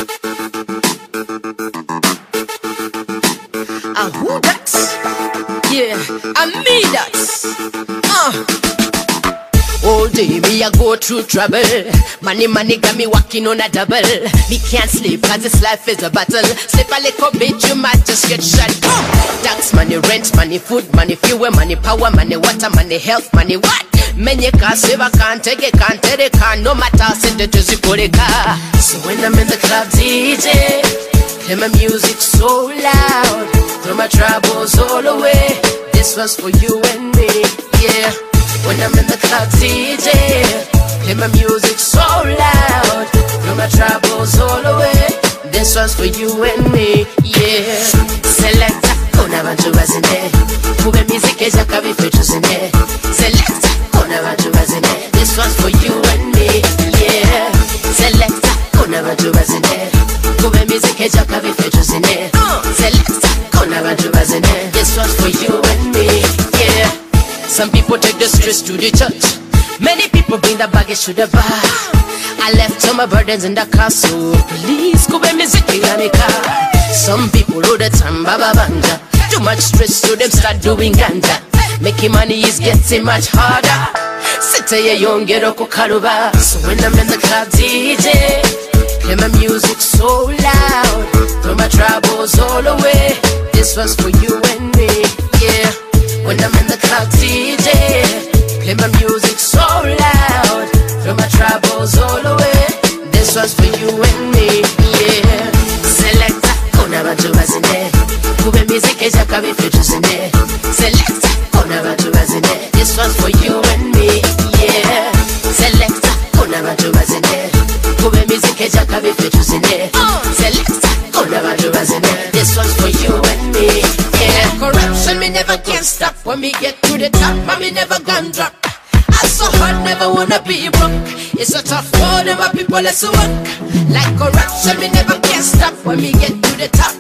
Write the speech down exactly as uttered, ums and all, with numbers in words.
Ah, who that? Yeah, I me that. Uh. All day me I go through trouble. Money, money got me walking on a double. Me can't sleep cause this life is a battle. Sleep a little bit, you might just get shot. Boom! Tax money, rent money, food money, fuel money, power money, water money, health money, what? Men you can't save, I can't take it, can't take it, can't no matter, send it to Zipolika. So when I'm in the club, D J, play my music so loud, throw my troubles all away. This was for you and me, yeah. When I'm in the club, D J, play my music so loud, throw my troubles all away. This one's for you and me, yeah. Selecta, kuna bantu bazine, kube music eja kabi fetu zine. Selecta, kuna bantu bazine, this one's for you and me, yeah. Selecta, kuna bantu bazine, kube music eja kabi fetu zine. Selecta, kuna bantu bazine, this one's for you and me, yeah. Some people take the stress to the church. Many people bring the baggage to the bar. I left all my burdens in the car, so please go with music in my car. Some people all the time, baba banja. Too much stress, so them start doing ganja. Making money is getting much harder. Sit here, young get a kokaruba. So when I'm in the club, D J, play my music so loud, throw my troubles all away. This was for you and me, yeah. When I'm in the club, D J, play my music so loud, throw my troubles all away. This one's for you and me, yeah. Selecta, kuna bantu bazine, kube music eja kabi fetu zine. Selecta, kuna bantu bazine, this one's for you and me, yeah. Selecta, kuna bantu bazine, kube music eja kabi fetu zine. Selecta, kuna bantu bazine, this one's for you and me, yeah. Corruption me never can stop. When me get to the top, but me never gonna drop. I so hard, never wanna be broke. It's a tough world, and my people let's work. Like corruption, me never can stop. When me get to the top,